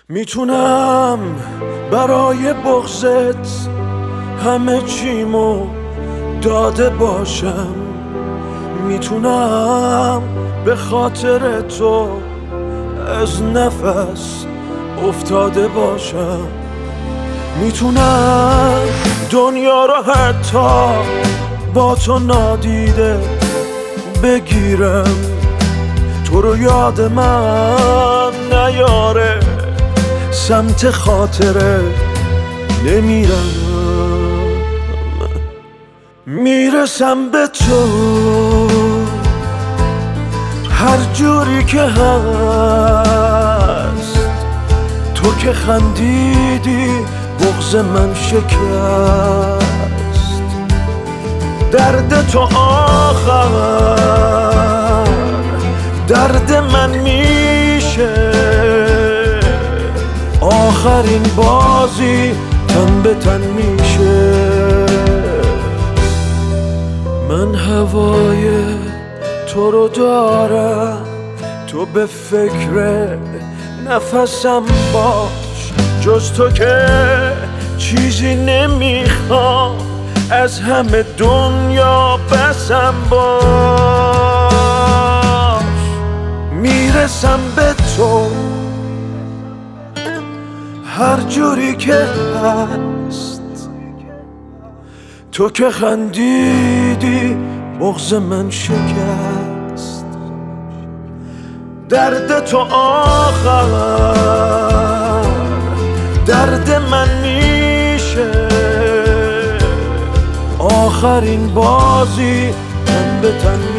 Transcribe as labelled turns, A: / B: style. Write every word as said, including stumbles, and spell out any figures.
A: میتونم برای بغضت همه چیمو داده باشم، میتونم به خاطر تو از نفس افتاده باشم، میتونم دنیا رو حتی با تو نادیده بگیرم، تو رو یاد من نیاره سمت خاطره نمیرم، میرسم به تو هر جوری که هست، تو که خندیدی بغض من شکست، درد تو آخر درد من میشه، آخرین بازی تن به تن میشه، من هوای تو رو دارم، تو به فکر نفسم باش، جز تو که چیزی نمیخوام از همه دنیا بسم باش، میرسم به تو هر جوری که هست، تو که خندیدی بغض من شکست، درد تو آخر درد من میشه، آخرین بازی تن به تن